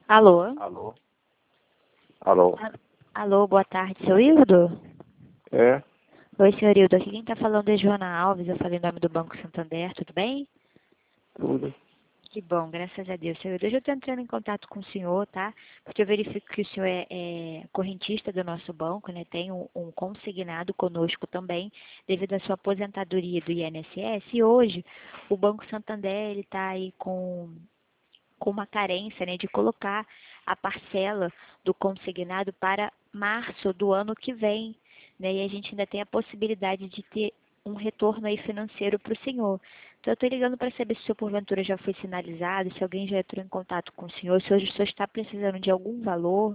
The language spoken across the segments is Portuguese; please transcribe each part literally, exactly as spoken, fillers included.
Alô? Alô? Alô? A- Alô, boa tarde, seu Hildo? É? Oi, senhor Hildo, aqui quem está falando é Joana Alves, eu falei em nome do Banco Santander, tudo bem? Tudo? Que bom, graças a Deus, senhor Hildo. Hoje eu estou entrando em contato com o senhor, tá? Porque eu verifico que o senhor é, é correntista do nosso banco, né? Tem um, um consignado conosco também, devido à sua aposentadoria do I N S S. E hoje, o Banco Santander, ele está aí com com uma carência, né, de colocar a parcela do consignado para março do ano que vem, né, e a gente ainda tem a possibilidade de ter um retorno aí financeiro para o senhor. Então, eu estou ligando para saber se o senhor, porventura, já foi sinalizado, se alguém já entrou em contato com o senhor, se hoje o senhor está precisando de algum valor.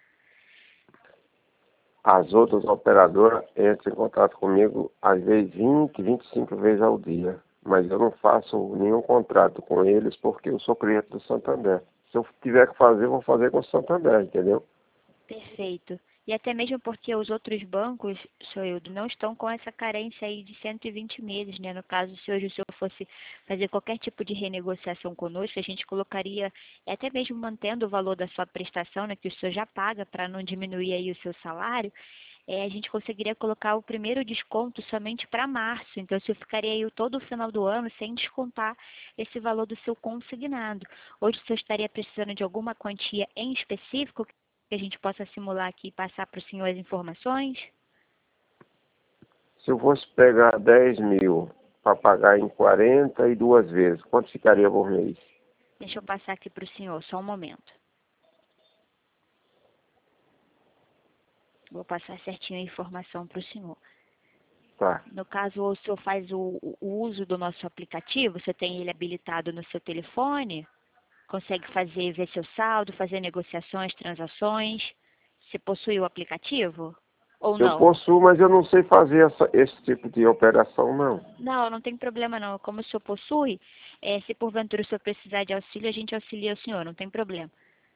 As outras operadoras entram em contato comigo às vezes vinte, vinte e cinco vezes ao dia. Mas eu não faço nenhum contrato com eles porque eu sou cliente do Santander. Se eu tiver que fazer, eu vou fazer com o Santander, entendeu? Perfeito. E até mesmo porque os outros bancos, senhor Hildo, não estão com essa carência aí de cento e vinte meses, né? No caso, se hoje o senhor fosse fazer qualquer tipo de renegociação conosco, a gente colocaria, até mesmo mantendo o valor da sua prestação, né, que o senhor já paga para não diminuir aí o seu salário, é, a gente conseguiria colocar o primeiro desconto somente para março. Então, o senhor ficaria aí todo o final do ano sem descontar esse valor do seu consignado. Hoje, o senhor estaria precisando de alguma quantia em específico que a gente possa simular aqui e passar para o senhor as informações? Se eu fosse pegar dez mil para pagar em quarenta e duas vezes, quanto ficaria por mês? Deixa eu passar aqui para o senhor, só um momento. Vou passar certinho a informação para o senhor. Tá. No caso, o senhor faz o, o uso do nosso aplicativo, você tem ele habilitado no seu telefone, consegue fazer, ver seu saldo, fazer negociações, transações. Você possui o aplicativo ou Eu não? possuo, mas eu não sei fazer essa, esse tipo de operação, não. Não, não tem problema não. Como o senhor possui, eh, se porventura o senhor precisar de auxílio, a gente auxilia o senhor, não tem problema.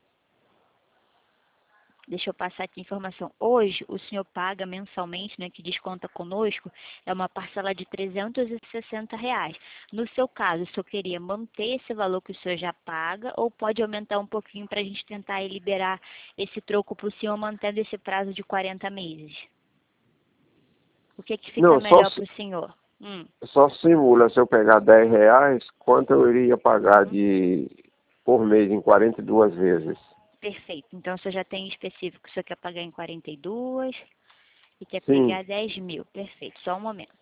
Deixa eu passar aqui a informação. Hoje, o senhor paga mensalmente, né, que desconta conosco, é uma parcela de trezentos e sessenta reais. No seu caso, o senhor queria manter esse valor que o senhor já paga ou pode aumentar um pouquinho para a gente tentar aí liberar esse troco para o senhor mantendo esse prazo de quarenta meses? O que que fica Não, só, melhor para o senhor? Hum. só simula se eu pegar dez reais, quanto eu iria pagar de por mês em quarenta e duas vezes. Perfeito. Então, o senhor já tem específico, o senhor quer pagar em quarenta e duas e quer Sim. pegar dez mil. Perfeito. Só um momento.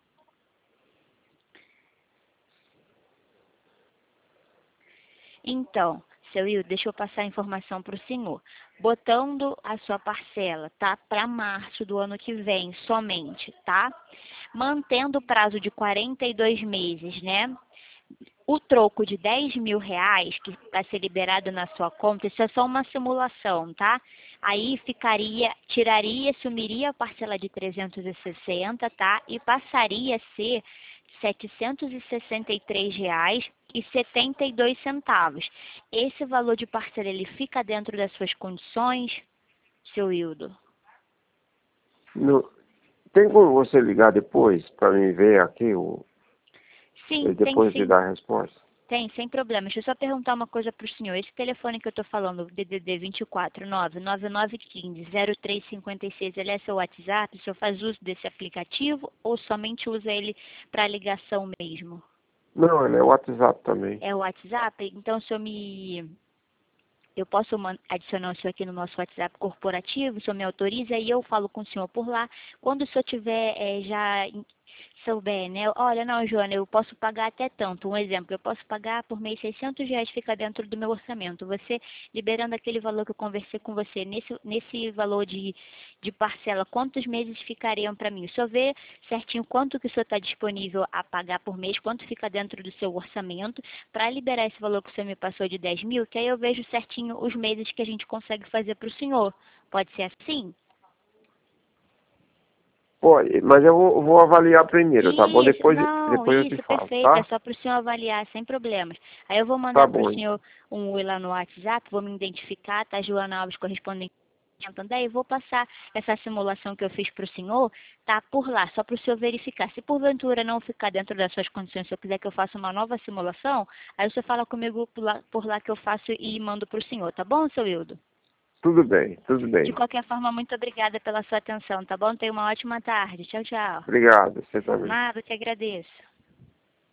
Então, seu Will, deixa eu passar a informação para o senhor. Botando a sua parcela, tá? Para março do ano que vem somente, tá? Mantendo o prazo de quarenta e dois meses, né? O troco de dez mil reais que vai ser liberado na sua conta, isso é só uma simulação, tá? Aí ficaria, tiraria, sumiria a parcela de trezentos e sessenta, tá? E passaria a ser setecentos e sessenta e três reais e setenta e dois centavos. Esse valor de parcela, ele fica dentro das suas condições, seu Hildo? No, tem como você ligar depois para mim ver aqui, o, Sim, e tem depois de sim. dar a resposta? Tem, sem problema. Deixa eu só perguntar uma coisa para o senhor. Esse telefone que eu estou falando, o D D D vinte e quatro, nove nove nove um cinco, zero três cinco seis, ele é seu WhatsApp? O senhor faz uso desse aplicativo ou somente usa ele para ligação mesmo? Não, ele é o WhatsApp também. É o WhatsApp? Então, o senhor me... Eu posso man- adicionar o senhor aqui no nosso WhatsApp corporativo, o senhor me autoriza e eu falo com o senhor por lá. Quando o senhor tiver eh, já em- souber, né? Olha, não, Joana, eu posso pagar até tanto. Um exemplo, eu posso pagar por mês seiscentos reais, fica dentro do meu orçamento. Você, liberando aquele valor que eu conversei com você, nesse, nesse valor de, de parcela, quantos meses ficariam para mim? O senhor vê certinho quanto que o senhor está disponível a pagar por mês, quanto fica dentro do seu orçamento, para liberar esse valor que o senhor me passou de dez mil, que aí eu vejo certinho os meses que a gente consegue fazer para o senhor. Pode ser assim? Pode, mas eu vou, vou avaliar primeiro, tá bom? Isso, Depois, não, depois eu te isso, falo, perfeito. É tá? só para o senhor avaliar, sem problemas. Aí eu vou Tá mandar para o bom. senhor um oi lá no WhatsApp, vou me identificar, tá? Joana Alves, correspondente Santander, e vou passar essa simulação que eu fiz para o senhor, tá por lá, só para o senhor verificar. Se porventura não ficar dentro das suas condições, se eu quiser que eu faça uma nova simulação, aí você fala comigo por lá, por lá que eu faço e mando para o senhor, tá bom, seu Hildo? Tudo bem, tudo De bem. qualquer forma, muito obrigada pela sua atenção, tá bom? Tenha uma ótima tarde. Tchau, tchau. Obrigado, você também. Nada, eu te agradeço.